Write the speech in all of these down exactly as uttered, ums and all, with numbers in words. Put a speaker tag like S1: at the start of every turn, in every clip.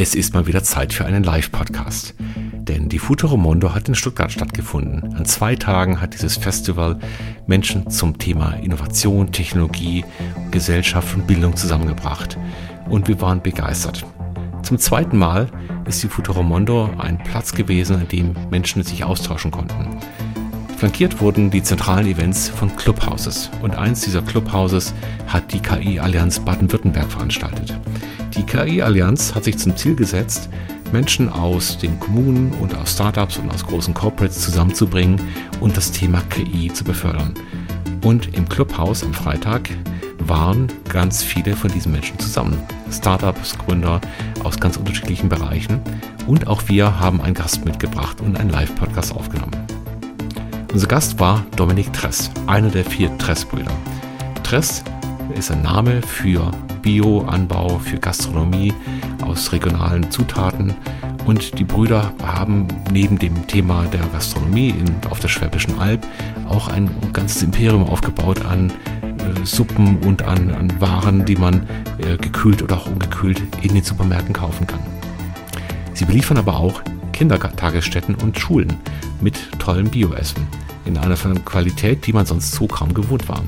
S1: Es ist mal wieder Zeit für einen Live-Podcast. Denn die Futuro-Mondo hat in Stuttgart stattgefunden. An zwei Tagen hat dieses Festival Menschen zum Thema Innovation, Technologie, Gesellschaft und Bildung zusammengebracht. Und wir waren begeistert. Zum zweiten Mal ist die Futuro-Mondo ein Platz gewesen, an dem Menschen sich austauschen konnten. Flankiert wurden die zentralen Events von Clubhouses. Und eins dieser Clubhouses hat die K I-Allianz Baden-Württemberg veranstaltet. Die K I-Allianz hat sich zum Ziel gesetzt, Menschen aus den Kommunen und aus Startups und aus großen Corporates zusammenzubringen und das Thema K I zu befördern. Und im Clubhouse am Freitag waren ganz viele von diesen Menschen zusammen. Startups, Gründer aus ganz unterschiedlichen Bereichen. Und auch wir haben einen Gast mitgebracht und einen Live-Podcast aufgenommen. Unser Gast war Dominik Tress, einer der vier Tress-Brüder. Tress ist ein Name für Bioanbau, für Gastronomie aus regionalen Zutaten. Und die Brüder haben neben dem Thema der Gastronomie in, auf der Schwäbischen Alb auch ein ganzes Imperium aufgebaut an äh, Suppen und an, an Waren, die man äh, gekühlt oder auch ungekühlt in den Supermärkten kaufen kann. Sie beliefern aber auch Kindertagesstätten und Schulen mit tollem Bioessen in einer Qualität, die man sonst so kaum gewohnt war.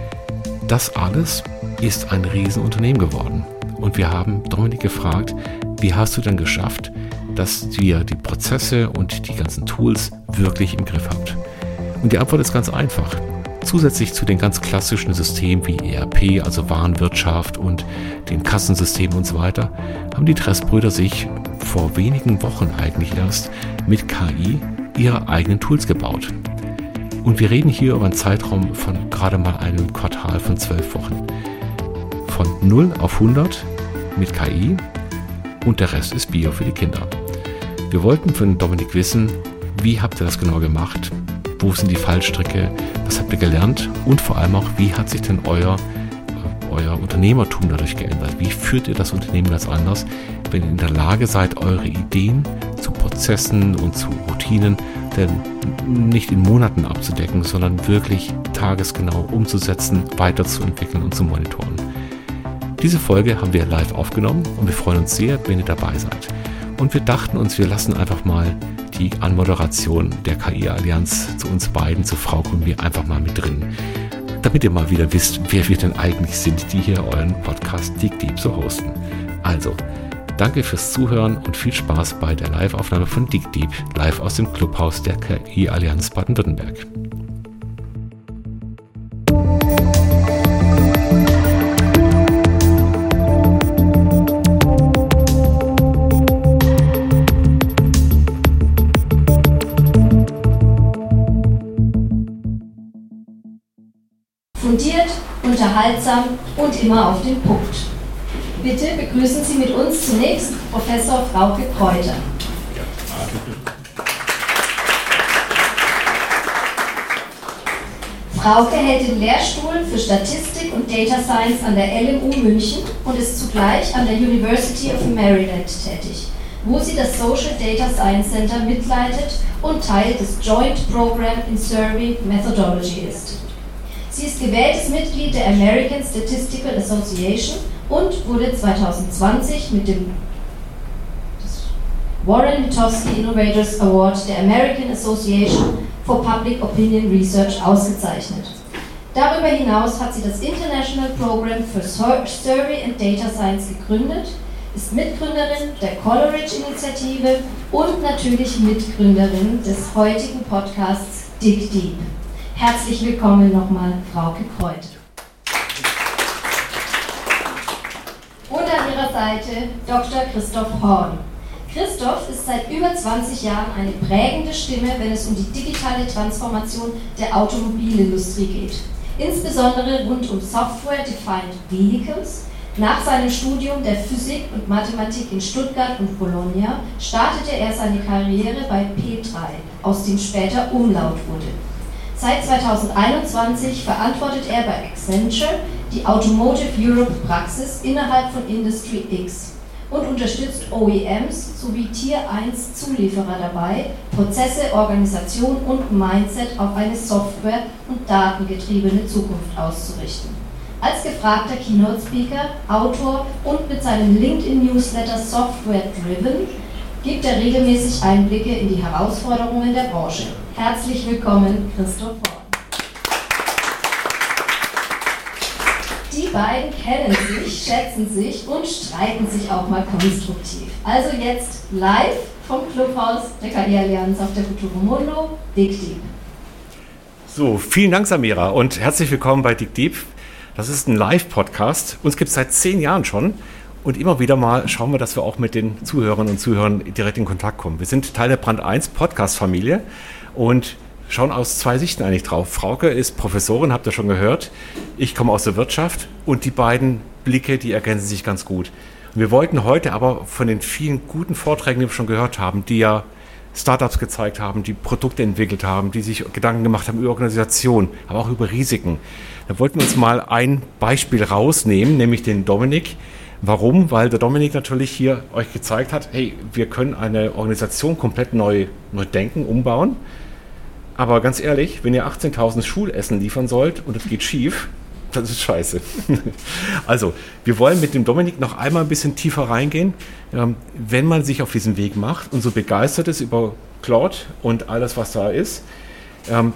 S1: Das alles ist ein Riesenunternehmen geworden. Und wir haben Dominik gefragt, wie hast du denn geschafft, dass ihr die Prozesse und die ganzen Tools wirklich im Griff habt? Und die Antwort ist ganz einfach. Zusätzlich zu den ganz klassischen Systemen wie E R P, also Warenwirtschaft und den Kassensystemen und so weiter, haben die Tress-Brüder sich vor wenigen Wochen eigentlich erst mit K I ihre eigenen Tools gebaut. Und wir reden hier über einen Zeitraum von gerade mal einem Quartal von zwölf Wochen. Von null auf hundert mit K I und der Rest ist Bio für die Kinder. Wir wollten von Dominik wissen, wie habt ihr das genau gemacht? Wo sind die Fallstricke? Was habt ihr gelernt? Und vor allem auch, wie hat sich denn euer, euer Unternehmertum dadurch geändert? Wie führt ihr das Unternehmen ganz anders, wenn ihr in der Lage seid, eure Ideen zu Prozessen und zu Routinen denn nicht in Monaten abzudecken, sondern wirklich tagesgenau umzusetzen, weiterzuentwickeln und zu monitoren. Diese Folge haben wir live aufgenommen und wir freuen uns sehr, wenn ihr dabei seid. Und wir dachten uns, wir lassen einfach mal die Anmoderation der K I-Allianz zu uns beiden, zu Frauke und mir, einfach mal mit drin. Damit ihr mal wieder wisst, wer wir denn eigentlich sind, die hier euren Podcast Dig Deep so hosten. Also, danke fürs Zuhören und viel Spaß bei der Live-Aufnahme von Dig Deep, live aus dem Clubhaus der K I-Allianz Baden-Württemberg.
S2: Fundiert, unterhaltsam und immer auf den Punkt. Bitte begrüßen Sie mit uns zunächst Professor Frauke Kräuter. Frauke hält den Lehrstuhl für Statistik und Data Science an der L M U München und ist zugleich an der University of Maryland tätig, wo sie das Social Data Science Center mitleitet und Teil des Joint Program in Survey Methodology ist. Sie ist gewähltes Mitglied der American Statistical Association und wurde zwanzig zwanzig mit dem Warren Mitofsky Innovators Award der American Association for Public Opinion Research ausgezeichnet. Darüber hinaus hat sie das International Program for Survey and Data Science gegründet, ist Mitgründerin der Coleridge-Initiative und natürlich Mitgründerin des heutigen Podcasts Dig Deep. Herzlich willkommen nochmal, Frauke Kräuter. Und an ihrer Seite Doktor Christoph Horn. Christoph ist seit über zwanzig Jahren eine prägende Stimme, wenn es um die digitale Transformation der Automobilindustrie geht. Insbesondere rund um Software-Defined Vehicles. Nach seinem Studium der Physik und Mathematik in Stuttgart und Bologna startete er seine Karriere bei P drei, aus dem später Umlaut wurde. Seit zweitausendeinundzwanzig verantwortet er bei Accenture die Automotive Europe Praxis innerhalb von Industry X und unterstützt O E Ms sowie Tier eins Zulieferer dabei, Prozesse, Organisation und Mindset auf eine software- und datengetriebene Zukunft auszurichten. Als gefragter Keynote-Speaker, Autor und mit seinem LinkedIn-Newsletter Software Driven gibt er regelmäßig Einblicke in die Herausforderungen der Branche. Herzlich willkommen, Christoph Horn. Die beiden kennen sich, schätzen sich und streiten sich auch mal konstruktiv. Also jetzt live vom Clubhaus der K I-Allianz auf der Futuromundo, Dig Deep.
S1: So, vielen Dank, Samira, und herzlich willkommen bei Dig Deep. Das ist ein Live-Podcast. Uns gibt es seit zehn Jahren schon. Und immer wieder mal schauen wir, dass wir auch mit den Zuhörern und Zuhörern direkt in Kontakt kommen. Wir sind Teil der Brand eins Podcast-Familie und schauen aus zwei Sichten eigentlich drauf. Frauke ist Professorin, habt ihr schon gehört. Ich komme aus der Wirtschaft und die beiden Blicke, die ergänzen sich ganz gut. Und wir wollten heute aber von den vielen guten Vorträgen, die wir schon gehört haben, die ja Startups gezeigt haben, die Produkte entwickelt haben, die sich Gedanken gemacht haben über Organisation, aber auch über Risiken. Da wollten wir uns mal ein Beispiel rausnehmen, nämlich den Dominik. Warum? Weil der Dominik natürlich hier euch gezeigt hat, hey, wir können eine Organisation komplett neu, neu denken, umbauen. Aber ganz ehrlich, wenn ihr achtzehntausend Schulessen liefern sollt und es geht schief, das ist scheiße. Also, wir wollen mit dem Dominik noch einmal ein bisschen tiefer reingehen. Ähm, wenn man sich auf diesen Weg macht und so begeistert ist über Claude und alles, was da ist, ähm,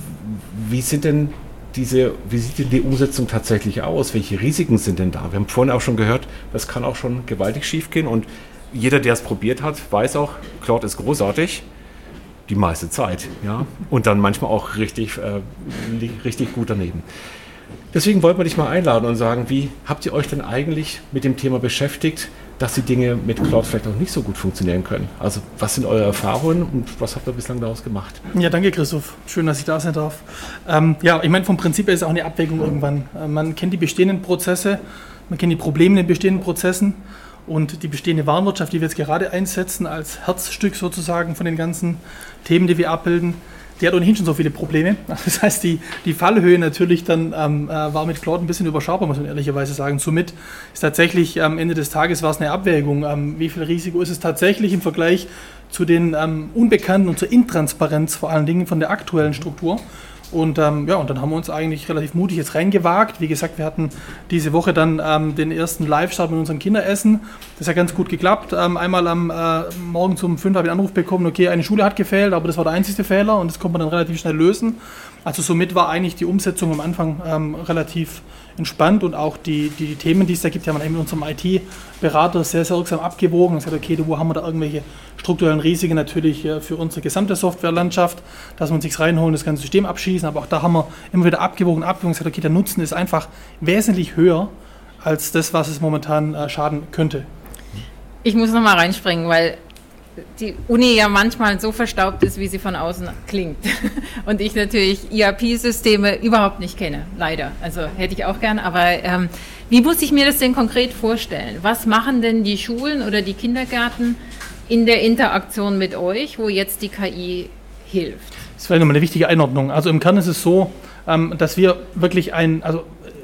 S1: wie sind denn diese, wie sieht denn die Umsetzung tatsächlich aus? Welche Risiken sind denn da? Wir haben vorhin auch schon gehört, das kann auch schon gewaltig schief gehen und jeder, der es probiert hat, weiß auch, Claude ist großartig. Die meiste Zeit, ja. Und dann manchmal auch richtig, äh, richtig gut daneben. Deswegen wollten wir dich mal einladen und sagen, wie habt ihr euch denn eigentlich mit dem Thema beschäftigt, dass die Dinge mit Claude vielleicht auch nicht so gut funktionieren können? Also was sind eure Erfahrungen und was habt ihr bislang daraus gemacht?
S3: Ja, danke Christoph. Schön, dass ich da sein darf. Ähm, ja, ich meine, vom Prinzip her ist es auch eine Abwägung irgendwann. Äh, man kennt die bestehenden Prozesse, man kennt die Probleme in den bestehenden Prozessen und die bestehende Warenwirtschaft, die wir jetzt gerade einsetzen als Herzstück sozusagen von den ganzen Themen, die wir abbilden, die hat ohnehin schon so viele Probleme. Das heißt, die, die Fallhöhe natürlich dann ähm, war mit Claude ein bisschen überschaubar, muss man ehrlicherweise sagen. Somit ist tatsächlich am Ende des Tages war es eine Abwägung. Ähm, wie viel Risiko ist es tatsächlich im Vergleich zu den ähm, Unbekannten und zur Intransparenz vor allen Dingen von der aktuellen Struktur? Und ähm, ja, und dann haben wir uns eigentlich relativ mutig jetzt reingewagt. Wie gesagt, wir hatten diese Woche dann ähm, den ersten Live-Start mit unserem Kinderessen. Das hat ganz gut geklappt. Ähm, einmal am äh, Morgen um fünf habe ich einen Anruf bekommen, okay, eine Schule hat gefehlt, aber das war der einzige Fehler und das konnte man dann relativ schnell lösen. Also somit war eigentlich die Umsetzung am Anfang ähm, relativ entspannt und auch die, die, die Themen, die es da gibt, haben wir eben mit unserem I T-Berater sehr, sehr wirksam abgewogen und gesagt, okay, wo haben wir da irgendwelche strukturellen Risiken natürlich äh, für unsere gesamte Softwarelandschaft, dass wir uns nichts reinholen, das ganze System abschießen, aber auch da haben wir immer wieder abgewogen, abgewogen und gesagt, okay, der Nutzen ist einfach wesentlich höher als das, was es momentan äh, schaden könnte.
S4: Ich muss nochmal reinspringen, weil die Uni ja manchmal so verstaubt ist, wie sie von außen klingt. Und ich natürlich I R P-Systeme überhaupt nicht kenne, leider. Also hätte ich auch gern, aber ähm, wie muss ich mir das denn konkret vorstellen? Was machen denn die Schulen oder die Kindergärten in der Interaktion mit euch, wo jetzt die K I hilft?
S3: Das ist vielleicht nochmal eine wichtige Einordnung. Also im Kern ist es so, ähm, dass wir wirklich ein, also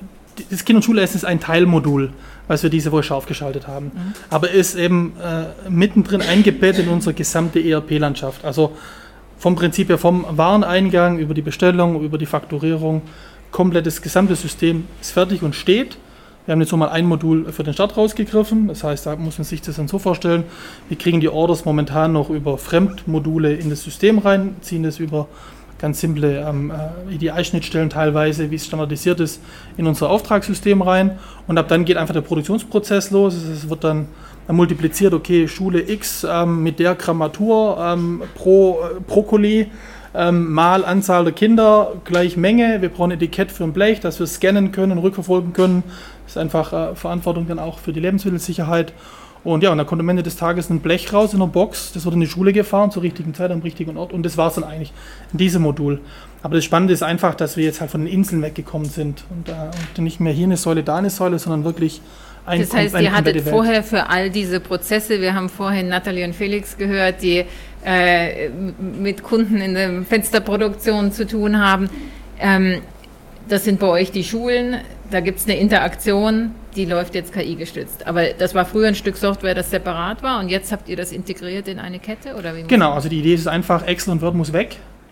S3: das Kind- und Schulessen ist ein Teilmodul, was wir diese Woche scharf geschaltet haben. Mhm. Aber ist eben äh, mittendrin eingebettet in unsere gesamte E R P-Landschaft. Also vom Prinzip her, vom Wareneingang über die Bestellung, über die Fakturierung, komplett das gesamte System ist fertig und steht. Wir haben jetzt so mal ein Modul für den Start rausgegriffen. Das heißt, da muss man sich das dann so vorstellen, wir kriegen die Orders momentan noch über Fremdmodule in das System rein, ziehen das über ganz simple ähm, E D I-Schnittstellen teilweise, wie es standardisiert ist, in unser Auftragssystem rein. Und ab dann geht einfach der Produktionsprozess los. Es wird dann multipliziert, okay, Schule X ähm, mit der Grammatur ähm, pro äh, Brokkoli ähm, mal Anzahl der Kinder gleich Menge. Wir brauchen ein Etikett für ein Blech, das wir scannen können, rückverfolgen können. Das ist einfach äh, Verantwortung dann auch für die Lebensmittelsicherheit. Und ja, und da kommt am Ende des Tages ein Blech raus in einer Box, das wird in die Schule gefahren, zur richtigen Zeit, am richtigen Ort und das war es dann eigentlich in diesem Modul. Aber das Spannende ist einfach, dass wir jetzt halt von den Inseln weggekommen sind und, äh, und nicht mehr hier eine Säule, da eine Säule, sondern wirklich ein
S4: Das heißt, ihr hattet vorher für all diese Prozesse, wir haben vorhin Nathalie und Felix gehört, die äh, mit Kunden in der Fensterproduktion zu tun haben. Ähm, das sind bei euch die Schulen, da gibt es eine Interaktion, die läuft jetzt K I-gestützt. Aber das war früher ein Stück Software, das separat war und jetzt habt ihr das integriert in eine Kette? Oder wie?
S3: Genau, also die Idee ist einfach, Excel und Word muss weg.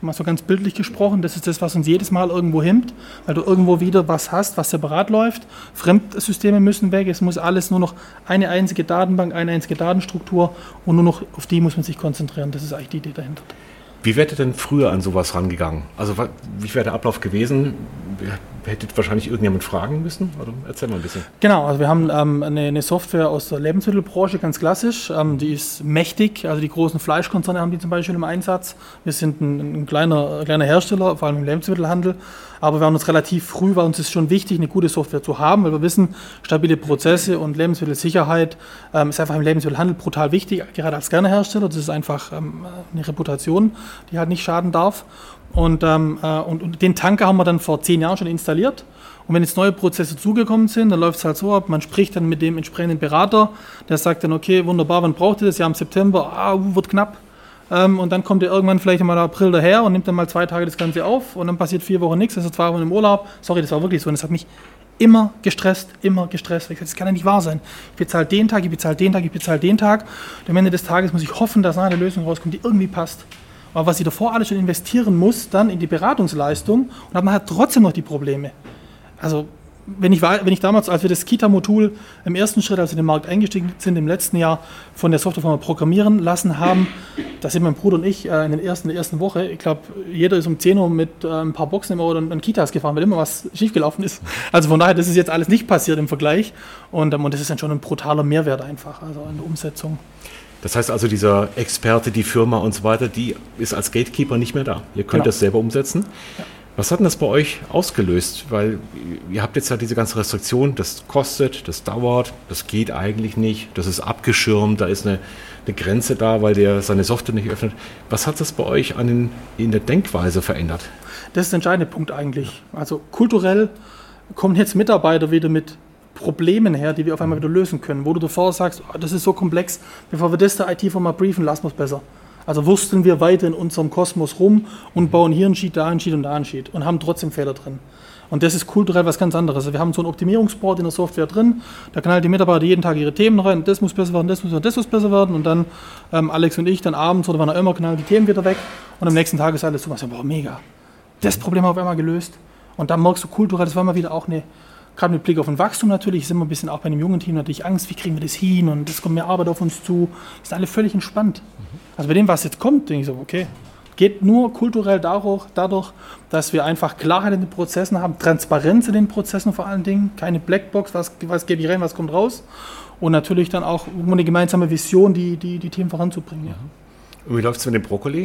S3: mal so ganz bildlich gesprochen, das ist das, was uns jedes Mal irgendwo hemmt, weil du irgendwo wieder was hast, was separat läuft. Fremdsysteme müssen weg, es muss alles nur noch eine einzige Datenbank, eine einzige Datenstruktur und nur noch auf die muss man sich konzentrieren. Das ist eigentlich die Idee dahinter.
S1: Wie wärt ihr denn früher an sowas rangegangen? Also wie wäre der Ablauf gewesen? Hättet wahrscheinlich irgendjemand fragen müssen? Oder erzähl mal ein bisschen.
S3: Genau, also wir haben ähm, eine, eine Software aus der Lebensmittelbranche, ganz klassisch. Ähm, die ist mächtig, also die großen Fleischkonzerne haben die zum Beispiel im Einsatz. Wir sind ein, ein kleiner, kleiner Hersteller, vor allem im Lebensmittelhandel. Aber wir waren uns relativ früh, war uns ist schon wichtig, eine gute Software zu haben, weil wir wissen, stabile Prozesse und Lebensmittelsicherheit ähm, ist einfach im Lebensmittelhandel brutal wichtig, gerade als kleiner Hersteller. Das ist einfach ähm, eine Reputation, die halt nicht schaden darf. Und, ähm, äh, und, und den Tanker haben wir dann vor zehn Jahren schon installiert. Und wenn jetzt neue Prozesse zugekommen sind, dann läuft es halt so ab, man spricht dann mit dem entsprechenden Berater, der sagt dann, okay, wunderbar, wann braucht ihr das? Ja, im September, ah, wird knapp. Ähm, und dann kommt er irgendwann vielleicht mal im April daher und nimmt dann mal zwei Tage das Ganze auf und dann passiert vier Wochen nichts, also zwei Wochen im Urlaub. Sorry, das war wirklich so und das hat mich immer gestresst, immer gestresst. Ich gesagt, das kann ja nicht wahr sein. Ich bezahle den Tag, ich bezahle den Tag, ich bezahle den Tag. Und am Ende des Tages muss ich hoffen, dass eine Lösung rauskommt, die irgendwie passt. Aber was ich davor alles schon investieren muss, dann in die Beratungsleistung und habe nachher trotzdem noch die Probleme. Also wenn ich, wenn ich damals, als wir das Kita-Modul im ersten Schritt, als wir in den Markt eingestiegen sind, im letzten Jahr von der Softwarefirma programmieren lassen haben, da sind mein Bruder und ich äh, in, den ersten, in der ersten Woche, ich glaube, jeder ist um zehn Uhr mit äh, ein paar Boxen im Auto und, und Kitas gefahren, weil immer was schiefgelaufen ist. Also von daher, das ist jetzt alles nicht passiert im Vergleich und, ähm, und das ist dann schon ein brutaler Mehrwert einfach, also in der Umsetzung.
S1: Das heißt also, dieser Experte, die Firma und so weiter, die ist als Gatekeeper nicht mehr da. Ihr könnt
S3: Genau.
S1: das selber umsetzen.
S3: Ja.
S1: Was hat denn das bei euch ausgelöst? Weil ihr habt jetzt ja diese ganze Restriktion, das kostet, das dauert, das geht eigentlich nicht, das ist abgeschirmt, da ist eine, eine Grenze da, weil der seine Software nicht öffnet. Was hat das bei euch an den, in der Denkweise verändert?
S3: Das ist der entscheidende Punkt eigentlich. Also kulturell kommen jetzt Mitarbeiter wieder mit Problemen her, die wir auf einmal wieder lösen können, wo du davor sagst, oh, das ist so komplex, bevor wir das der I T-Firma briefen, lassen wir es besser. Also wursteln wir weiter in unserem Kosmos rum und bauen hier ein Sheet, da ein Sheet und da ein Sheet und haben trotzdem Fehler drin. Und das ist kulturell was ganz anderes. Also wir haben so ein Optimierungsboard in der Software drin, da können halt die Mitarbeiter jeden Tag ihre Themen rein, das muss besser werden, das muss, das muss besser werden und dann ähm, Alex und ich dann abends oder wann auch immer knallen die Themen wieder weg und am nächsten Tag ist alles so, was, boah, mega, das Problem auf einmal gelöst. Und dann merkst du kulturell, das war mal wieder auch eine, gerade mit Blick auf ein Wachstum natürlich, sind wir ein bisschen auch bei einem jungen Team natürlich Angst, wie kriegen wir das hin und es kommt mehr Arbeit auf uns zu. Die sind alle völlig entspannt. Also bei dem, was jetzt kommt, denke ich so, okay, geht nur kulturell dadurch, dadurch, dass wir einfach Klarheit in den Prozessen haben, Transparenz in den Prozessen vor allen Dingen, keine Blackbox, was, was gebe ich rein, was kommt raus und natürlich dann auch eine gemeinsame Vision, die, die, die Themen voranzubringen. Ja.
S1: Und wie läuft es mit dem Brokkoli?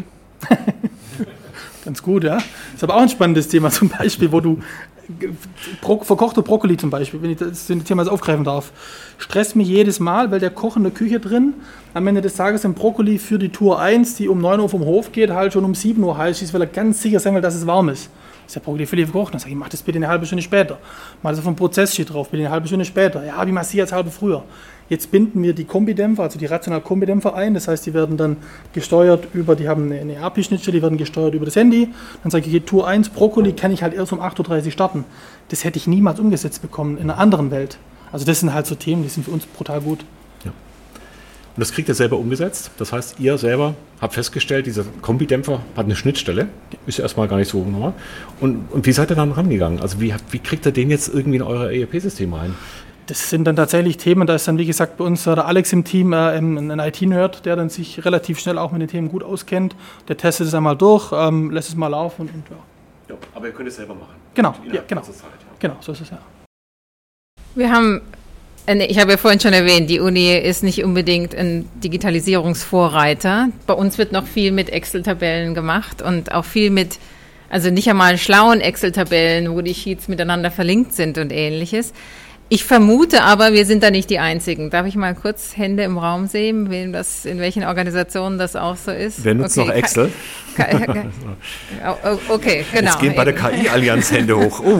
S3: Ganz gut, ja. Ist aber auch ein spannendes Thema zum Beispiel, wo du Bro- verkochter Brokkoli zum Beispiel, wenn ich das Thema jetzt aufgreifen darf, stresst mich jedes Mal, weil der Koch in der Küche drin am Ende des Tages ein Brokkoli für die Tour eins, die um neun Uhr vom Hof geht, halt schon um sieben Uhr heiß ist, weil er ganz sicher sein will, dass es warm ist. Ist der Brokkoli völlig verkocht? Dann sage ich, mach das bitte eine halbe Stunde später. Mach das auf dem Prozesssheet drauf, bitte eine halbe Stunde später. Ja, wie massiere jetzt halbe früher? Jetzt binden wir die Kombidämpfer, also die Rational-Kombidämpfer ein. Das heißt, die werden dann gesteuert über, die haben eine A P I-Schnittstelle, die werden gesteuert über das Handy. Dann sage ich, okay, Tour eins, Brokkoli kann ich halt erst um acht Uhr dreißig starten. Das hätte ich niemals umgesetzt bekommen in einer anderen Welt. Also das sind halt so Themen, die sind für uns brutal gut.
S1: Ja. Und das kriegt ihr selber umgesetzt. Das heißt, ihr selber habt festgestellt, dieser Kombidämpfer hat eine Schnittstelle. Ist ja erstmal gar nicht so normal. Und, und wie seid ihr dann rangegangen? Also wie, wie kriegt ihr den jetzt irgendwie in euer E R P-System rein?
S3: Das sind dann tatsächlich Themen, da ist dann wie gesagt bei uns der Alex im Team, äh, ein I T-Nerd, der dann sich relativ schnell auch mit den Themen gut auskennt. Der testet es einmal durch, ähm, lässt es mal laufen und, und ja.
S1: Ja, aber ihr könnt es selber machen.
S3: Genau, ja, genau. Zeit, ja. Genau, so ist es ja.
S4: Wir haben, ich habe ja vorhin schon erwähnt, die Uni ist nicht unbedingt ein Digitalisierungsvorreiter. Bei uns wird noch viel mit Excel-Tabellen gemacht und auch viel mit, also nicht einmal schlauen Excel-Tabellen, wo die Sheets miteinander verlinkt sind und ähnliches. Ich vermute aber, wir sind da nicht die Einzigen. Darf ich mal kurz Hände im Raum sehen, wem das, in welchen Organisationen das auch so ist?
S1: Wer nutzt
S4: okay.
S1: noch Excel?
S4: Ka- ka- ka- okay, genau.
S1: Jetzt gehen bei der K I-Allianz Hände hoch. Oh.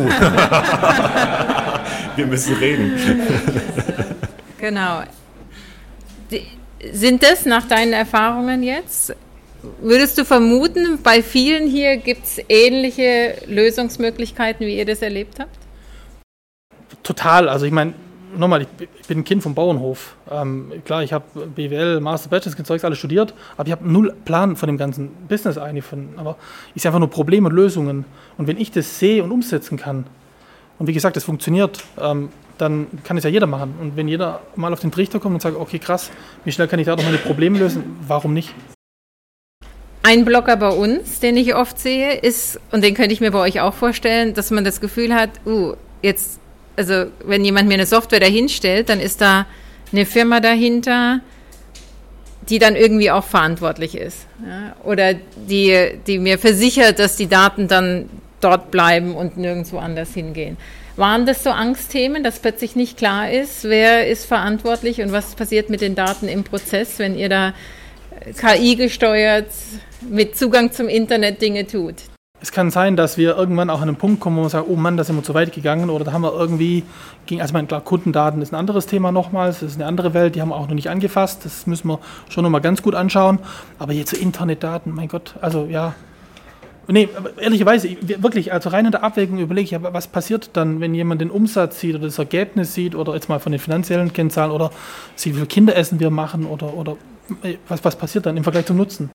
S1: Wir müssen reden.
S4: Genau. Die, sind das nach deinen Erfahrungen jetzt? Würdest du vermuten, bei vielen hier gibt es ähnliche Lösungsmöglichkeiten, wie ihr das erlebt habt?
S3: Total, also ich meine, nochmal, ich, ich bin ein Kind vom Bauernhof. Ähm, klar, ich habe B W L, Master, Bachelor, das Zeugs alles studiert, aber ich habe null Plan von dem ganzen Business eigentlich. Von, aber ich sehe einfach nur Probleme und Lösungen. Und wenn ich das sehe und umsetzen kann, und wie gesagt, das funktioniert, ähm, dann kann es ja jeder machen. Und wenn jeder mal auf den Trichter kommt und sagt, okay, krass, wie schnell kann ich da doch meine Probleme lösen, warum nicht?
S4: Ein Blocker bei uns, den ich oft sehe, ist, und den könnte ich mir bei euch auch vorstellen, dass man das Gefühl hat, uh, jetzt, also wenn jemand mir eine Software dahinstellt, dann ist da eine Firma dahinter, die dann irgendwie auch verantwortlich ist. Ja? Oder die, die mir versichert, dass die Daten dann dort bleiben und nirgendwo anders hingehen. Waren das so Angstthemen, dass plötzlich nicht klar ist, wer ist verantwortlich und was passiert mit den Daten im Prozess, wenn ihr da K I gesteuert mit Zugang zum Internet Dinge tut?
S3: Es kann sein, dass wir irgendwann auch an einen Punkt kommen, wo wir sagen, oh Mann, da sind wir zu weit gegangen oder da haben wir irgendwie, also ich meine, klar, Kundendaten ist ein anderes Thema nochmals, das ist eine andere Welt, die haben wir auch noch nicht angefasst, das müssen wir schon nochmal ganz gut anschauen, aber jetzt so Internetdaten, mein Gott, also ja, nee, ehrlicherweise, wirklich, also rein in der Abwägung überlege ich, was passiert dann, wenn jemand den Umsatz sieht oder das Ergebnis sieht oder jetzt mal von den finanziellen Kennzahlen oder sieht, wie viel Kinderessen wir machen oder, oder was, was passiert dann im Vergleich zum Nutzen?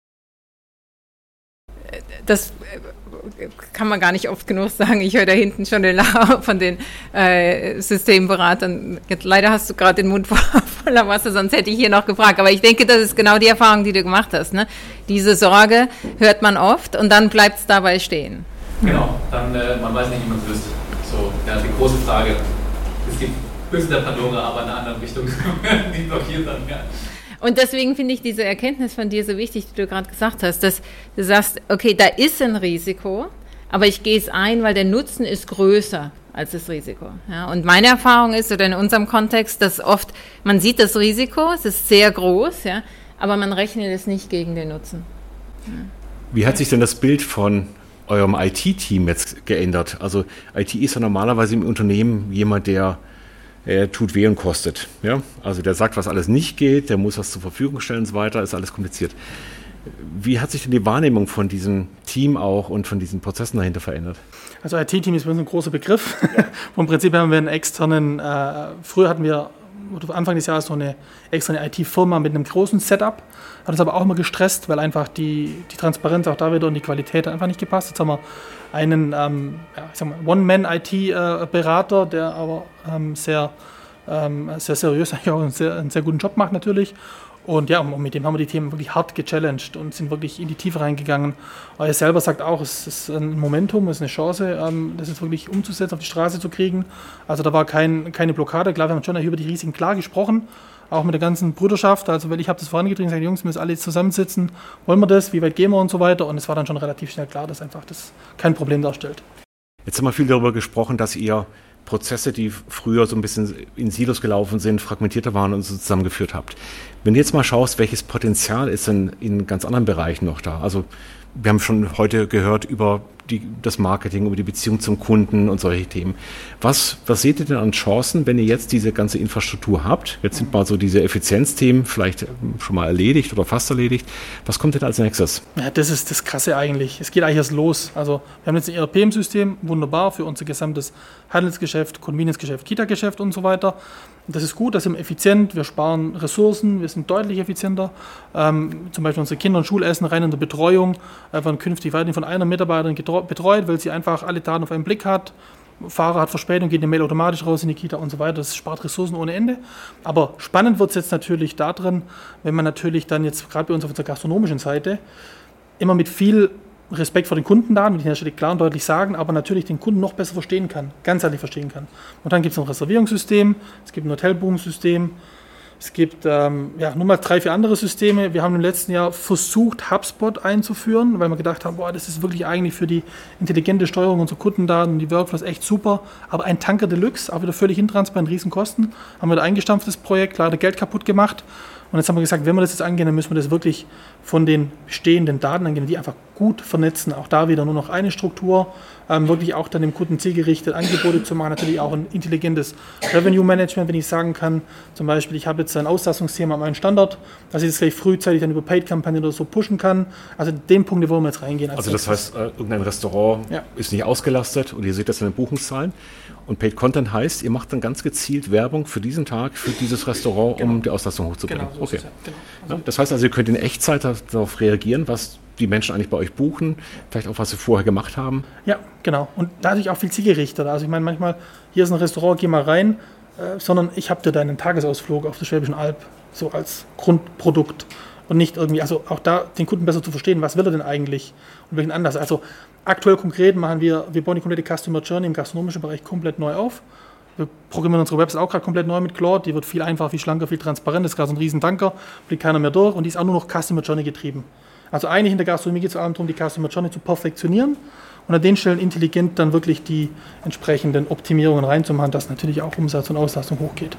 S4: Das kann man gar nicht oft genug sagen. Ich höre da hinten schon den Lacher von den äh, Systemberatern. Jetzt, leider hast du gerade den Mund voller Wasser, sonst hätte ich hier noch gefragt. Aber ich denke, das ist genau die Erfahrung, die du gemacht hast. Ne? Diese Sorge hört man oft und dann bleibt es dabei stehen.
S5: Genau, dann äh, man weiß nicht, wie man es löst. So, ja, die große Frage. Es gibt Büchse der Pandora, aber in einer anderen Richtung. Die blockiert dann, ja.
S4: Und deswegen finde ich diese Erkenntnis von dir so wichtig, die du gerade gesagt hast, dass du sagst, okay, da ist ein Risiko, aber ich gehe es ein, weil der Nutzen ist größer als das Risiko. Ja, und meine Erfahrung ist, oder in unserem Kontext, dass oft, man sieht das Risiko, es ist sehr groß, ja, aber man rechnet es nicht gegen den Nutzen. Ja.
S1: Wie hat sich denn das Bild von eurem I T-Team jetzt geändert? Also I T ist ja normalerweise im Unternehmen jemand, der Er tut weh und kostet. Ja? Also der sagt, was alles nicht geht, der muss was zur Verfügung stellen und so weiter, ist alles kompliziert. Wie hat sich denn die Wahrnehmung von diesem Team auch und von diesen Prozessen dahinter verändert?
S3: Also I T-Team ist für uns ein großer Begriff. Vom Prinzip haben wir einen externen, äh, früher hatten wir oder Anfang des Jahres noch eine externe I T-Firma mit einem großen Setup, hat uns aber auch immer gestresst, weil einfach die, die Transparenz auch da wieder und die Qualität hat einfach nicht gepasst. Jetzt haben wir einen ähm, ja, ich sag mal, One-Man-I T-Berater, der aber ähm, sehr, ähm, sehr seriös eigentlich auch einen sehr, einen sehr guten Job macht natürlich. Und ja, und mit dem haben wir die Themen wirklich hart gechallenged und sind wirklich in die Tiefe reingegangen. Aber er selber sagt auch, es ist ein Momentum, es ist eine Chance, ähm, das jetzt wirklich umzusetzen, auf die Straße zu kriegen. Also da war kein, keine Blockade. Klar, wir haben schon über die Risiken klar gesprochen, auch mit der ganzen Brüderschaft. Also weil ich habe das vorangetrieben, gesagt, Jungs, wir müssen alle zusammensitzen, wollen wir das, wie weit gehen wir und so weiter. Und es war dann schon relativ schnell klar, dass einfach das kein Problem darstellt.
S1: Jetzt haben wir viel darüber gesprochen, dass ihr Prozesse, die früher so ein bisschen in Silos gelaufen sind, fragmentierter waren und so zusammengeführt habt. Wenn du jetzt mal schaust, welches Potenzial ist denn in ganz anderen Bereichen noch da? Also wir haben schon heute gehört über die, das Marketing, über die Beziehung zum Kunden und solche Themen. Was, was seht ihr denn an Chancen, wenn ihr jetzt diese ganze Infrastruktur habt? Jetzt sind mal so diese Effizienzthemen vielleicht schon mal erledigt oder fast erledigt. Was kommt denn als nächstes?
S3: Ja, das ist das Krasse eigentlich. Es geht eigentlich erst los. Also wir haben jetzt ein E R P-System, wunderbar für unser gesamtes Handelsgeschäft, Convenience-Geschäft, Kita-Geschäft und so weiter. Das ist gut, das sind effizient, wir sparen Ressourcen, wir sind deutlich effizienter. Ähm, zum Beispiel unsere Kinder- und Schulessen rein in der Betreuung äh, werden künftig weiterhin von einer Mitarbeiterin betreut, weil sie einfach alle Daten auf einen Blick hat. Fahrer hat Verspätung, geht die Mail automatisch raus in die Kita und so weiter. Das spart Ressourcen ohne Ende. Aber spannend wird es jetzt natürlich da drin, wenn man natürlich dann jetzt gerade bei uns auf unserer gastronomischen Seite immer mit viel Respekt vor den Kundendaten, will ich natürlich klar und deutlich sagen, aber natürlich den Kunden noch besser verstehen kann, ganzheitlich verstehen kann. Und dann gibt es noch ein Reservierungssystem, es gibt ein Hotelbuchungssystem, es gibt ähm, ja, nur mal drei, vier andere Systeme. Wir haben im letzten Jahr versucht, HubSpot einzuführen, weil wir gedacht haben, boah, das ist wirklich eigentlich für die intelligente Steuerung unserer Kundendaten und die Workflows echt super. Aber ein Tanker Deluxe, auch wieder völlig intransparent, Riesenkosten, haben wir da eingestampft, das Projekt, leider Geld kaputt gemacht. Und jetzt haben wir gesagt, wenn wir das jetzt angehen, dann müssen wir das wirklich von den bestehenden Daten angehen, die einfach gut vernetzen. Auch da wieder nur noch eine Struktur, ähm, wirklich auch dann dem Kunden zielgerichtet Angebote zu machen. Natürlich auch ein intelligentes Revenue Management, wenn ich sagen kann, zum Beispiel, ich habe jetzt ein Auslastungsthema an meinem Standort, dass ich das gleich frühzeitig dann über Paid-Kampagnen oder so pushen kann. Also den Punkt, wollen wir jetzt reingehen.
S1: Also das heißt, äh, irgendein Restaurant ja. ist nicht ausgelastet und ihr seht das in den Buchungszahlen. Und Paid Content heißt, ihr macht dann ganz gezielt Werbung für diesen Tag, für dieses Restaurant, genau. um die Auslastung hochzubringen. Genau, so okay. ist es, ja. Genau. Also ja, das heißt also, ihr könnt in Echtzeit darauf reagieren, was die Menschen eigentlich bei euch buchen, vielleicht auch, was sie vorher gemacht haben.
S3: Ja, genau. Und dadurch auch viel zielgerichteter. Also ich meine, manchmal, hier ist ein Restaurant, geh mal rein, äh, sondern ich habe dir deinen Tagesausflug auf der Schwäbischen Alb so als Grundprodukt. Und nicht irgendwie, also auch da den Kunden besser zu verstehen, was will er denn eigentlich und welchen Anlass. Also aktuell konkret machen wir, wir bauen die komplette Customer Journey im gastronomischen Bereich komplett neu auf. Wir programmieren unsere Website auch gerade komplett neu mit Claude. Die wird viel einfacher, viel schlanker, viel transparenter. Das ist gerade so ein riesen Tanker, blickt keiner mehr durch und die ist auch nur noch Customer Journey getrieben. Also eigentlich in der Gastronomie geht es vor allem darum, die Customer Journey zu perfektionieren und an den Stellen intelligent dann wirklich die entsprechenden Optimierungen reinzumachen, dass natürlich auch Umsatz und Auslastung hochgeht.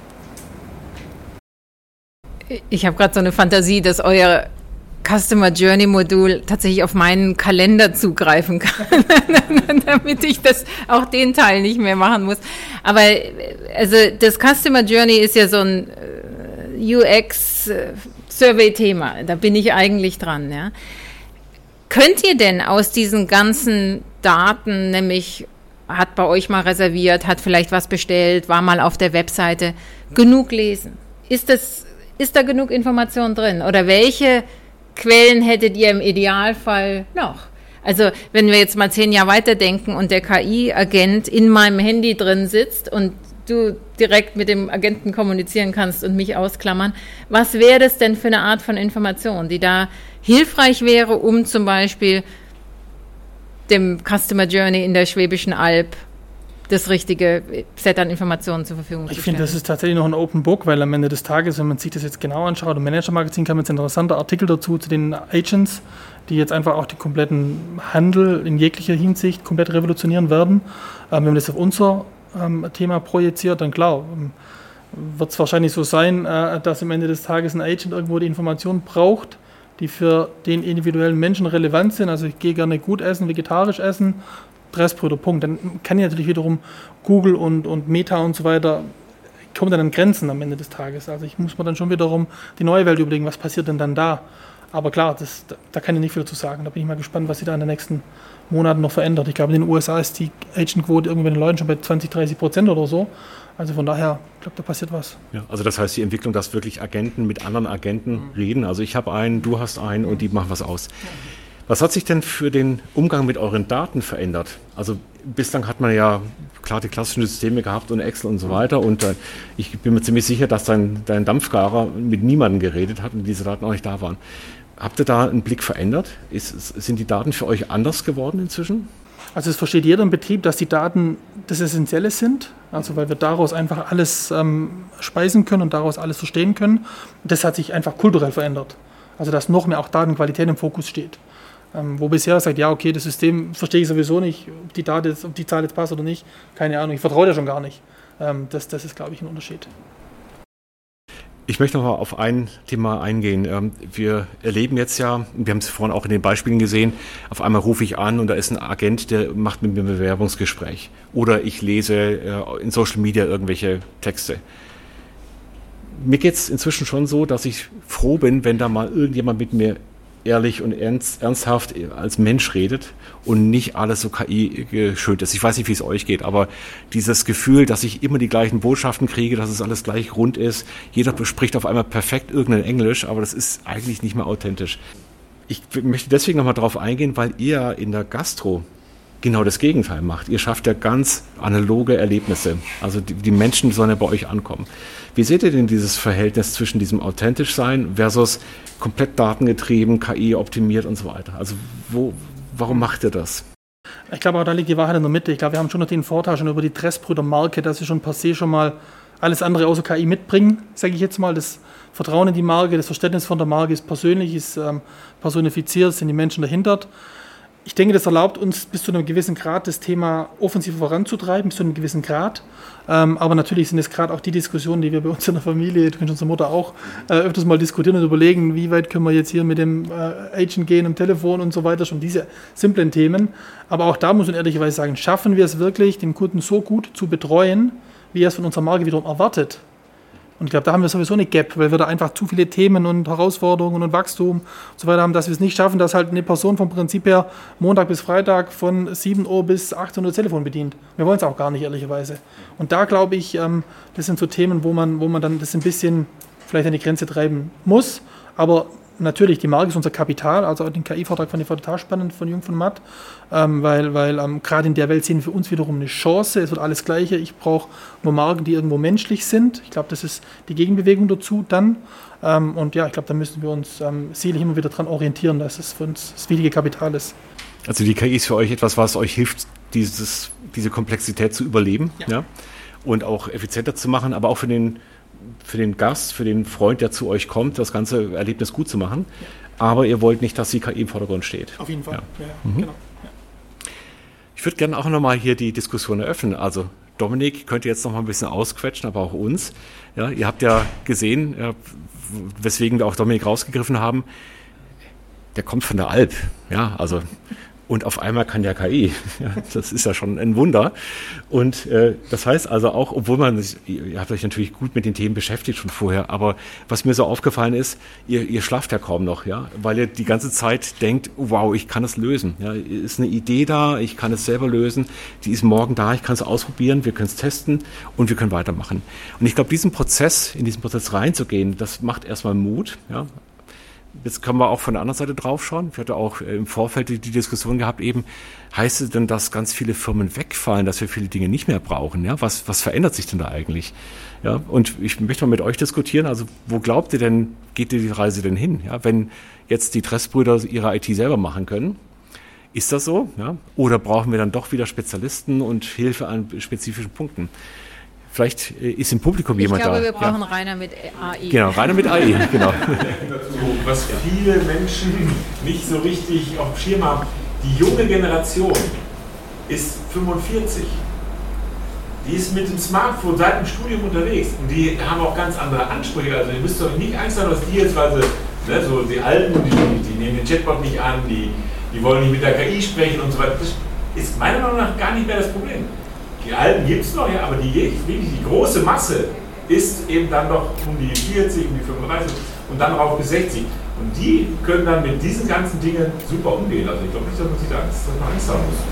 S4: Ich habe gerade so eine Fantasie, dass euer Customer Journey Modul tatsächlich auf meinen Kalender zugreifen kann, damit ich das auch den Teil nicht mehr machen muss. Aber also das Customer Journey ist ja so ein U X Survey-Thema. Da bin ich eigentlich dran. Ja. Könnt ihr denn aus diesen ganzen Daten, nämlich hat bei euch mal reserviert, hat vielleicht was bestellt, war mal auf der Webseite, genug lesen? Ist das Ist da genug Information drin? Oder welche Quellen hättet ihr im Idealfall noch? Also wenn wir jetzt mal zehn Jahre weiterdenken und der K I-Agent in meinem Handy drin sitzt und du direkt mit dem Agenten kommunizieren kannst und mich ausklammern, was wäre das denn für eine Art von Information, die da hilfreich wäre, um zum Beispiel dem Customer Journey in der Schwäbischen Alb das richtige Set an Informationen zur Verfügung zu stellen.
S3: Ich finde, das ist tatsächlich noch ein Open Book, weil am Ende des Tages, wenn man sich das jetzt genau anschaut, im Manager-Magazin kam jetzt ein interessanter Artikel dazu, zu den Agents, die jetzt einfach auch den kompletten Handel in jeglicher Hinsicht komplett revolutionieren werden. Ähm, wenn man das auf unser ähm, Thema projiziert, dann klar, ähm, wird es wahrscheinlich so sein, äh, dass am Ende des Tages ein Agent irgendwo die Informationen braucht, die für den individuellen Menschen relevant sind. Also ich gehe gerne gut essen, vegetarisch essen, Dressbrötler, Punkt. Dann kann ich natürlich wiederum Google und, und Meta und so weiter, kommen dann an Grenzen am Ende des Tages. Also ich muss mir dann schon wiederum die neue Welt überlegen, was passiert denn dann da. Aber klar, das, da, da kann ich nicht viel dazu sagen. Da bin ich mal gespannt, was sich da in den nächsten Monaten noch verändert. Ich glaube, in den U S A ist die Agentquote irgendwie bei den Leuten schon bei zwanzig, dreißig Prozent oder so. Also von daher, ich glaube, da passiert was.
S1: Ja, also das heißt die Entwicklung, dass wirklich Agenten mit anderen Agenten mhm. reden. Also ich habe einen, du hast einen und die machen was aus. Ja. Was hat sich denn für den Umgang mit euren Daten verändert? Also bislang hat man ja klar die klassischen Systeme gehabt und Excel und so weiter und äh, ich bin mir ziemlich sicher, dass dein, dein Dampfgarer mit niemandem geredet hat und diese Daten auch nicht da waren. Habt ihr da einen Blick verändert? Ist, sind die Daten für euch anders geworden inzwischen?
S3: Also es versteht jeder im Betrieb, dass die Daten das Essentielle sind, also weil wir daraus einfach alles ähm, speisen können und daraus alles verstehen können. Das hat sich einfach kulturell verändert. Also dass noch mehr auch Datenqualität im Fokus steht. Ähm, wo bisher sagt, ja okay, das System verstehe ich sowieso nicht, ob die, Daten jetzt, ob die Zahl jetzt passt oder nicht, keine Ahnung, ich vertraue da schon gar nicht. Ähm, das, das ist, glaube ich, ein Unterschied.
S1: Ich möchte noch mal auf ein Thema eingehen. Wir erleben jetzt ja, wir haben es vorhin auch in den Beispielen gesehen, auf einmal rufe ich an und da ist ein Agent, der macht mit mir ein Bewerbungsgespräch. Oder ich lese in Social Media irgendwelche Texte. Mir geht es inzwischen schon so, dass ich froh bin, wenn da mal irgendjemand mit mir ehrlich und ernst, ernsthaft als Mensch redet und nicht alles so K I geschönt ist. Ich weiß nicht, wie es euch geht, aber dieses Gefühl, dass ich immer die gleichen Botschaften kriege, dass es alles gleich rund ist, jeder spricht auf einmal perfekt irgendein Englisch, aber das ist eigentlich nicht mehr authentisch. Ich möchte deswegen nochmal darauf eingehen, weil ihr in der Gastro genau das Gegenteil macht. Ihr schafft ja ganz analoge Erlebnisse. Also die, die Menschen sollen ja bei euch ankommen. Wie seht ihr denn dieses Verhältnis zwischen diesem authentisch sein versus komplett datengetrieben, K I optimiert und so weiter? Also wo, warum macht ihr das?
S3: Ich glaube, auch da liegt die Wahrheit in der Mitte. Ich glaube, wir haben schon noch den Vorteil schon über die Dressbröder-Marke, dass sie schon per se schon mal alles andere außer K I mitbringen, sage ich jetzt mal. Das Vertrauen in die Marke, das Verständnis von der Marke ist persönlich, ist ähm, personifiziert, sind die Menschen dahinter. ich denke, das erlaubt uns bis zu einem gewissen Grad das Thema offensiv voranzutreiben, bis zu einem gewissen Grad. Ähm, aber natürlich sind es gerade auch die Diskussionen, die wir bei uns in der Familie, durch unsere Mutter auch, äh, öfters mal diskutieren und überlegen, wie weit können wir jetzt hier mit dem äh, Agent gehen, am Telefon und so weiter, schon diese simplen Themen. Aber auch da muss man ehrlicherweise sagen, schaffen wir es wirklich, den Kunden so gut zu betreuen, wie er es von unserer Marke wiederum erwartet. Und ich glaube, da haben wir sowieso eine Gap, weil wir da einfach zu viele Themen und Herausforderungen und Wachstum und so weiter haben, dass wir es nicht schaffen, dass halt eine Person vom Prinzip her Montag bis Freitag von sieben Uhr bis achtzehn Uhr das Telefon bedient. Wir wollen es auch gar nicht, ehrlicherweise. Und da glaube ich, das sind so Themen, wo man, wo man dann das ein bisschen vielleicht an die Grenze treiben muss. Aber natürlich, die Marke ist unser Kapital, also den K I-Vortrag fand ich total spannend von Jung von Matt, ähm, weil, weil ähm, gerade in der Welt sehen wir für uns wiederum eine Chance, es wird alles Gleiche, ich brauche nur Marken, die irgendwo menschlich sind, ich glaube, das ist die Gegenbewegung dazu dann ähm, und ja, ich glaube, da müssen wir uns ähm, seelisch immer wieder dran orientieren, dass es für uns das wichtige Kapital ist.
S1: Also die K I ist für euch etwas, was euch hilft, dieses, diese Komplexität zu überleben, ja. Ja, und auch effizienter zu machen, aber auch für den für den Gast, für den Freund, der zu euch kommt, das ganze Erlebnis gut zu machen. Ja. Aber ihr wollt nicht, dass die K I im Vordergrund steht.
S3: Auf jeden Fall.
S1: Ja.
S3: Ja,
S1: mhm.
S3: Genau. Ja.
S1: Ich würde gerne auch nochmal hier die Diskussion eröffnen. Also Dominik könnt ihr jetzt noch mal ein bisschen ausquetschen, aber auch uns. Ja, ihr habt ja gesehen, ja, weswegen wir auch Dominik rausgegriffen haben. Der kommt von der Alp. Ja, also und auf einmal kann der K I. Ja, das ist ja schon ein Wunder. Und äh, das heißt also auch, obwohl man, ihr habt euch natürlich gut mit den Themen beschäftigt schon vorher, aber was mir so aufgefallen ist, ihr, ihr schlaft ja kaum noch, ja, weil ihr die ganze Zeit denkt, wow, ich kann es lösen. Ja, ist eine Idee da, ich kann es selber lösen, die ist morgen da, ich kann es ausprobieren, wir können es testen und wir können weitermachen. Und ich glaube, diesen Prozess, in diesen Prozess reinzugehen, das macht erstmal Mut, ja. Jetzt können wir auch von der anderen Seite drauf schauen. Ich hatte auch im Vorfeld die Diskussion gehabt eben, heißt es denn, dass ganz viele Firmen wegfallen, dass wir viele Dinge nicht mehr brauchen? Ja, was, was verändert sich denn da eigentlich? Ja, und ich möchte mal mit euch diskutieren, also wo glaubt ihr denn, geht die Reise denn hin? Ja, wenn jetzt die Tress-Brüder ihre I T selber machen können, ist das so? Ja? Oder brauchen wir dann doch wieder Spezialisten und Hilfe an spezifischen Punkten? Vielleicht ist im Publikum jemand da.
S4: Ich glaube,
S1: da.
S4: wir brauchen
S1: ja.
S4: Rainer mit A I.
S1: Genau, Rainer mit A I, genau.
S6: Was viele Menschen nicht so richtig auf dem Schirm haben, die junge Generation ist fünfundvierzig. Die ist mit dem Smartphone seit dem Studium unterwegs und die haben auch ganz andere Ansprüche. Also ihr müsst doch nicht Angst haben, dass die jetzt, weil sie, ne, so die Alten, die, die nehmen den Chatbot nicht an, die, die wollen nicht mit der K I sprechen und so weiter. Das ist meiner Meinung nach gar nicht mehr das Problem. Die Alten gibt es noch, ja, aber die, wirklich die große Masse ist eben dann noch um die vierzig, um die fünfunddreißig und dann rauf bis sechzig. Und die können dann mit diesen ganzen Dingen super umgehen. Also ich glaube nicht, dass man sich da Angst, dass man Angst haben muss.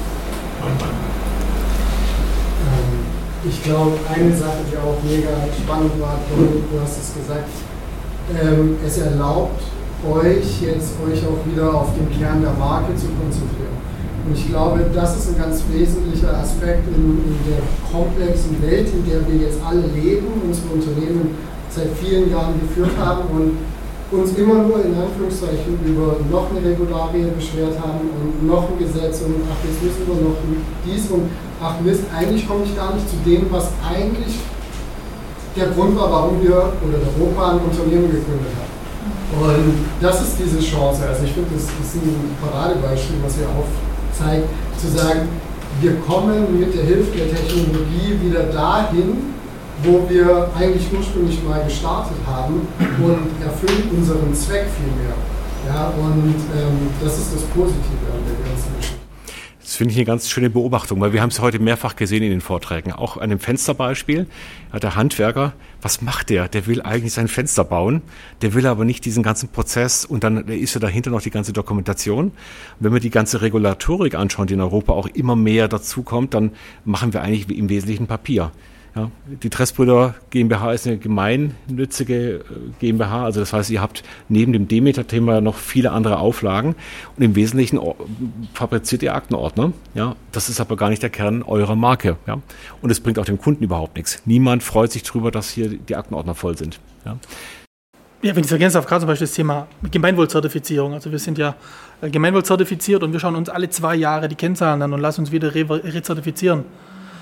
S7: Ähm, ich glaube, eine Sache, die auch mega spannend war, du hast es gesagt, ähm, es erlaubt euch jetzt euch auch wieder auf den Kern der Marke zu konzentrieren. Und ich glaube, das ist ein ganz wesentlicher Aspekt in, in der komplexen Welt, in der wir jetzt alle leben, unsere Unternehmen seit vielen Jahren geführt haben und uns immer nur in Anführungszeichen über noch eine Regularie beschwert haben und noch ein Gesetz und ach, jetzt müssen wir noch dies und ach Mist, eigentlich komme ich gar nicht zu dem, was eigentlich der Grund war, warum wir oder Europa ein Unternehmen gegründet haben. Und das ist diese Chance. Also ich finde, das ist ein Paradebeispiel, was ihr auf zeigt, zu sagen, wir kommen mit der Hilfe der Technologie wieder dahin, wo wir eigentlich ursprünglich mal gestartet haben und erfüllen unseren Zweck viel mehr. Ja, und ähm, das ist das Positive an der ganzen Geschichte.
S1: Das finde ich eine ganz schöne Beobachtung, weil wir haben es heute mehrfach gesehen in den Vorträgen. Auch an dem Fensterbeispiel hat der Handwerker, was macht der? Der will eigentlich sein Fenster bauen, der will aber nicht diesen ganzen Prozess und dann ist ja dahinter noch die ganze Dokumentation. Und wenn wir die ganze Regulatorik anschauen, die in Europa auch immer mehr dazukommt, dann machen wir eigentlich im Wesentlichen Papier. Ja, die Tress-Brüder GmbH ist eine gemeinnützige GmbH, also das heißt, ihr habt neben dem Demeter-Thema noch viele andere Auflagen und im Wesentlichen fabriziert ihr Aktenordner. Ja, das ist aber gar nicht der Kern eurer Marke. Ja, und es bringt auch dem Kunden überhaupt nichts. Niemand freut sich darüber, dass hier die Aktenordner voll sind. Ja.
S3: Ja, wenn ich es ergänze, auf gerade zum Beispiel das Thema Gemeinwohlzertifizierung. Also wir sind ja gemeinwohlzertifiziert und wir schauen uns alle zwei Jahre die Kennzahlen an und lassen uns wieder re- rezertifizieren.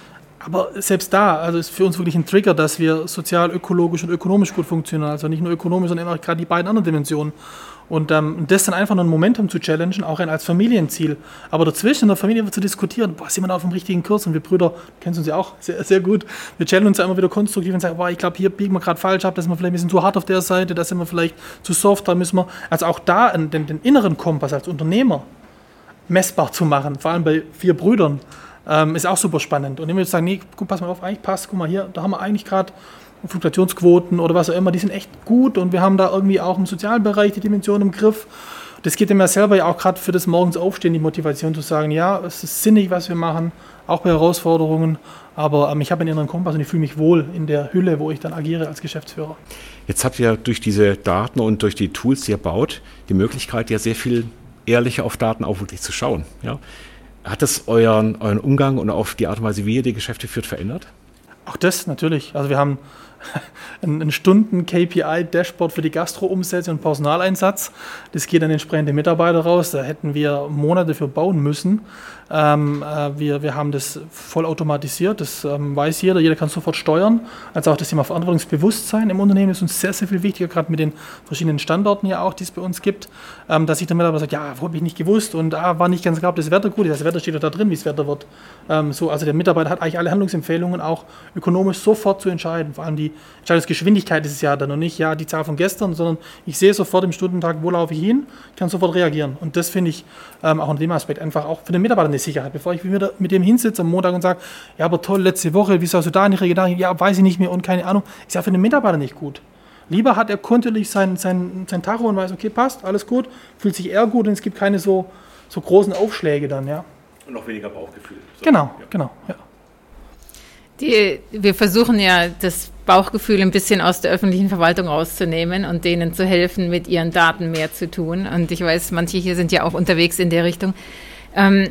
S3: Aber selbst da, also ist für uns wirklich ein Trigger, dass wir sozial, ökologisch und ökonomisch gut funktionieren. Also nicht nur ökonomisch, sondern auch gerade die beiden anderen Dimensionen. Und ähm, das dann einfach nur ein Momentum zu challengen, auch ein als Familienziel. Aber dazwischen in der Familie zu diskutieren, boah, sind wir da auf dem richtigen Kurs? Und wir Brüder, kennen uns ja auch sehr, sehr gut, wir challengen uns ja immer wieder konstruktiv und sagen, boah, ich glaube, hier biegen wir gerade falsch ab, da sind wir vielleicht ein bisschen zu hart auf der Seite, da sind wir vielleicht zu soft, da müssen wir, also auch da den, den inneren Kompass als Unternehmer messbar zu machen, vor allem bei vier Brüdern, ähm, ist auch super spannend. Und immer zu sagen, nee, guck, pass mal auf, eigentlich passt, guck mal hier, da haben wir eigentlich gerade Fluktuationsquoten oder was auch immer, die sind echt gut und wir haben da irgendwie auch im sozialen Bereich die Dimension im Griff. Das geht mir selber ja auch gerade für das morgens Aufstehen, die Motivation zu sagen, ja, es ist sinnig, was wir machen, auch bei Herausforderungen, aber ähm, ich habe einen inneren Kompass und ich fühle mich wohl in der Hülle, wo ich dann agiere als Geschäftsführer.
S1: Jetzt habt ihr durch diese Daten und durch die Tools, die ihr baut, die Möglichkeit, ja sehr viel ehrlicher auf Daten auch wirklich zu schauen. Ja? Hat das euren, euren Umgang und auch die Art und Weise, wie ihr die Geschäfte führt, verändert?
S3: Auch das natürlich. Also wir haben ein Stunden-K P I-Dashboard für die Gastro-Umsätze und Personaleinsatz. Das geht an entsprechende Mitarbeiter raus. Da hätten wir Monate für bauen müssen. Ähm, äh, wir, wir haben das voll automatisiert. Das ähm, weiß jeder. Jeder kann sofort steuern. Also auch das Thema Verantwortungsbewusstsein im Unternehmen ist uns sehr, sehr viel wichtiger, gerade mit den verschiedenen Standorten ja auch, die es bei uns gibt. Ähm, dass sich der Mitarbeiter sagt, ja, wo habe ich nicht gewusst und ah, war nicht ganz klar, ob das Wetter gut ist. Das Wetter steht doch da drin, wie das Wetter wird. Ähm, so, also der Mitarbeiter hat eigentlich alle Handlungsempfehlungen auch ökonomisch sofort zu entscheiden. Vor allem die Entscheidungsgeschwindigkeit ist es ja dann noch nicht, ja, die Zahl von gestern, sondern ich sehe sofort im Stundentag, wo laufe ich hin, kann sofort reagieren. Und das finde ich ähm, auch in dem Aspekt einfach auch für den Mitarbeiter eine Sicherheit. Bevor ich wieder mit dem hinsitze am Montag und sage, ja, aber toll, letzte Woche, wie hast du da nicht reagiert? Ja, weiß ich nicht mehr und keine Ahnung. Ist ja für den Mitarbeiter nicht gut. Lieber hat er kontinuierlich sein, sein, sein Tacho und weiß, okay, passt, alles gut, fühlt sich eher gut und es gibt keine so, so großen Aufschläge dann, ja.
S1: Und noch weniger Bauchgefühl. So.
S3: Genau, ja. genau, ja.
S4: Die, wir versuchen ja, das Bauchgefühl ein bisschen aus der öffentlichen Verwaltung rauszunehmen und denen zu helfen, mit ihren Daten mehr zu tun. Und ich weiß, manche hier sind ja auch unterwegs in der Richtung. Ähm,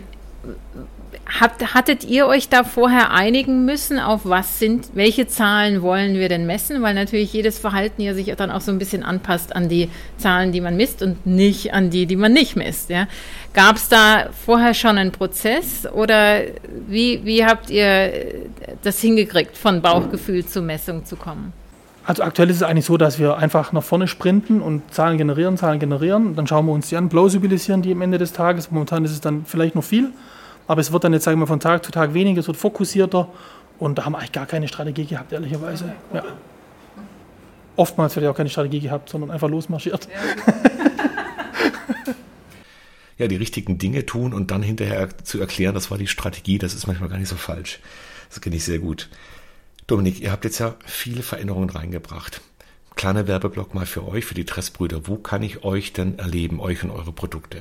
S4: habt, hattet ihr euch da vorher einigen müssen, auf was sind, welche Zahlen wollen wir denn messen? Weil natürlich jedes Verhalten ja sich dann auch so ein bisschen anpasst an die Zahlen, die man misst und nicht an die, die man nicht misst. Ja? Gab es da vorher schon einen Prozess oder wie, wie habt ihr das hingekriegt, von Bauchgefühl zur Messung zu kommen?
S3: Also aktuell ist es eigentlich so, dass wir einfach nach vorne sprinten und Zahlen generieren, Zahlen generieren. Dann schauen wir uns die an, plausibilisieren die am Ende des Tages. Momentan ist es dann vielleicht noch viel, aber es wird dann jetzt, sagen wir, von Tag zu Tag weniger, es wird fokussierter und da haben wir eigentlich gar keine Strategie gehabt, ehrlicherweise. Ja. Oftmals wird ja auch keine Strategie gehabt, sondern einfach losmarschiert.
S1: Ja, die richtigen Dinge tun und dann hinterher zu erklären, das war die Strategie, das ist manchmal gar nicht so falsch. Das kenne ich sehr gut. Dominik, ihr habt jetzt ja viele Veränderungen reingebracht. Kleiner Werbeblock mal für euch, für die Tress-Brüder. Wo kann ich euch denn erleben, euch und eure Produkte?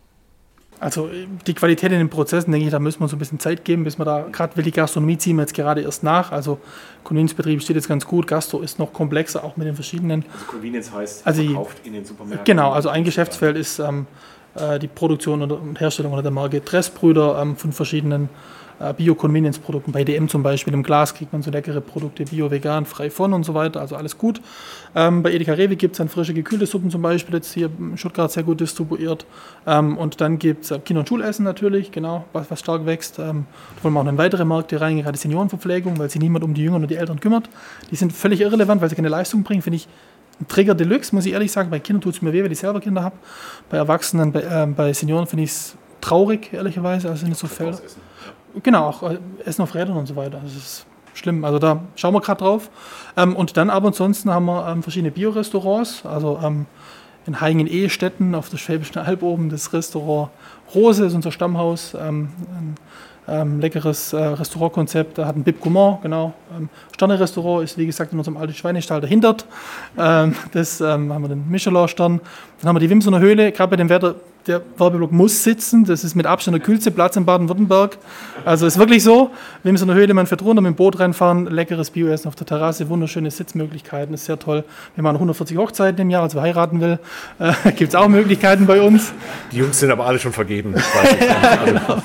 S3: Also die Qualität in den Prozessen, denke ich, da müssen wir uns ein bisschen Zeit geben, bis wir da, gerade will die Gastronomie ziehen wir jetzt gerade erst nach. Also Convenience-Betrieb steht jetzt ganz gut, Gastro ist noch komplexer, auch mit den verschiedenen.
S1: Also Convenience heißt,
S3: also
S1: verkauft in den Supermärkten.
S3: Genau, also ein Geschäftsfeld ist ähm, die Produktion und Herstellung unter der Marke Tress-Brüder ähm, von verschiedenen äh, Bio-Convenience-Produkten. Bei D M zum Beispiel im Glas kriegt man so leckere Produkte, Bio, Vegan, frei von und so weiter, also alles gut. Ähm, bei Edeka Rewe gibt es dann frische gekühlte Suppen zum Beispiel, jetzt hier in Stuttgart sehr gut distribuiert. Ähm, und dann gibt es äh, Kinder- und Schulessen natürlich, genau, was, was stark wächst. Ähm, da wollen wir auch in weitere Märkte rein, gerade Seniorenverpflegung, weil sich niemand um die Jüngeren und die Eltern kümmert. Die sind völlig irrelevant, weil sie keine Leistung bringen, finde ich. Ein Trigger Deluxe, muss ich ehrlich sagen. Bei Kindern tut es mir weh, weil ich selber Kinder habe. Bei Erwachsenen, bei, äh, bei Senioren finde ich es traurig, ehrlicherweise. Also sind es so Felder. Ja. Genau, auch äh, Essen auf Rädern und so weiter. Das ist schlimm. Also da schauen wir gerade drauf. Ähm, und dann aber ansonsten haben wir ähm, verschiedene Bio-Restaurants. Also ähm, in Haingen-Ehestetten auf der Schwäbischen Alb oben das Restaurant Rose ist unser Stammhaus. Ähm, ein, Ähm, leckeres äh, Restaurantkonzept, da hat ein Bib Gourmand, genau. Ähm, Sterne-Restaurant ist, wie gesagt, in unserem alten Schweinestall dahinter. Ähm, das ähm, haben wir den Michelin-Stern. Dann haben wir die Wimsener Höhle, gerade bei dem Wetter, der Werbeblock muss sitzen. Das ist mit Abstand der kühlste Platz in Baden-Württemberg. Also ist wirklich so. Wimsener Höhle, man fährt runter, mit dem Boot reinfahren, leckeres Bioessen auf der Terrasse, wunderschöne Sitzmöglichkeiten, ist sehr toll. Wir machen hundertvierzig Hochzeiten im Jahr, also wer heiraten will, äh, gibt es auch Möglichkeiten bei uns.
S1: Die Jungs sind aber alle schon vergeben. Das weiß ich ja, genau.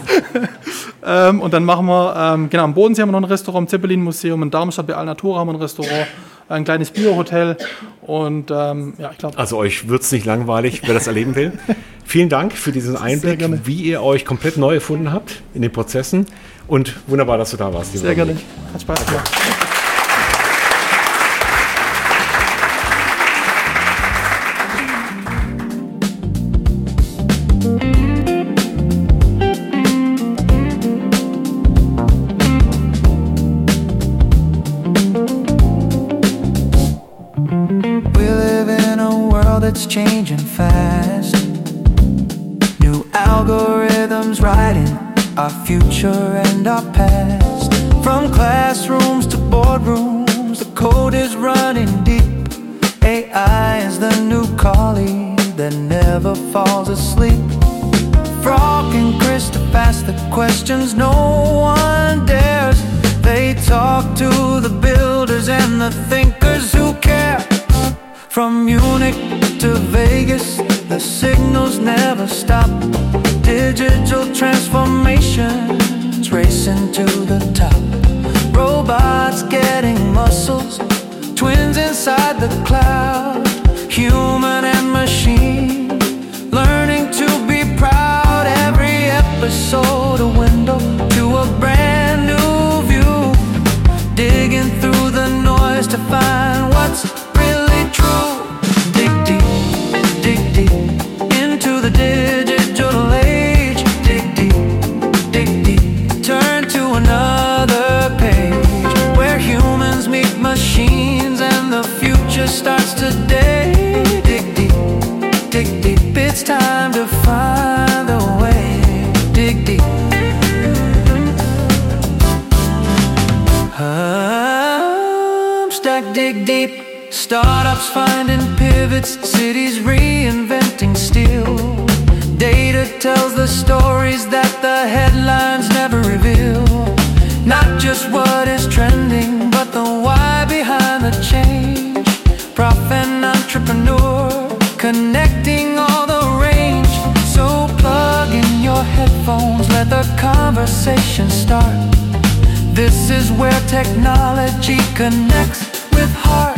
S3: ähm, und dann machen wir, ähm, genau, am Bodensee haben wir noch ein Restaurant, im Zeppelin-Museum, in Darmstadt bei Alnatura haben wir ein Restaurant, ein kleines Bio-Hotel und ähm, ja, ich glaube...
S1: Also euch wird es nicht langweilig, wer das erleben will. Vielen Dank für diesen Einblick, wie ihr euch komplett neu erfunden habt in den Prozessen Und wunderbar, dass du da warst.
S3: Sehr gerne. Hat Spaß gemacht.
S8: It's changing fast. New algorithms writing our future and our past. From classrooms to boardrooms, the code is running deep. A I is the new colleague that never falls asleep. Frog and Christoph ask the questions no one dares. They talk to the builders and the thinkers who care. From Munich to Vegas, the signals never stop. Digital transformations racing to the top. Robots getting muscles, twins inside the cloud. Human and machine learning to be proud. Every episode a window to a brand new view. Digging through the noise to find what's really true. Dig deep, dig deep into the digital age. Dig deep, dig deep, turn to another page where humans meet machines and the future starts today. Dig deep, dig deep, it's time to find the way. Dig deep. I'm stuck, dig deep. Startups finding pivots, cities reinventing still. Data tells the stories that the headlines never reveal. Not just what is trending, but the why behind the change. Prof and entrepreneur, connecting all the range. So plug in your headphones, let the conversation start. This is where technology connects with heart.